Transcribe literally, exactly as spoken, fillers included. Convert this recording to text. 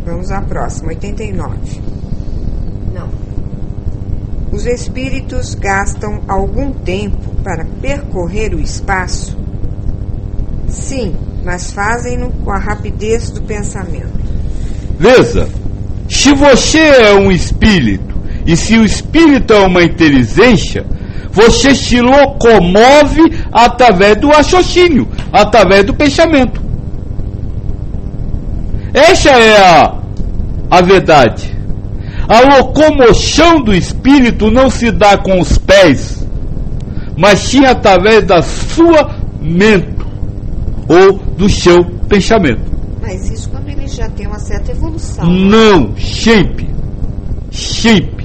Vamos à próxima, oitenta e nove. Não. Os espíritos gastam algum tempo para percorrer o espaço? Sim, mas fazem-no com a rapidez do pensamento. Veja, se você é um espírito e se o espírito é uma inteligência, você se locomove através do raciocínio, através do pensamento. Essa é a, a verdade. A locomoção do espírito não se dá com os pés, mas sim através da sua mente ou do seu pensamento. Mas isso quando ele já tem uma certa evolução. Não, sempre, sempre.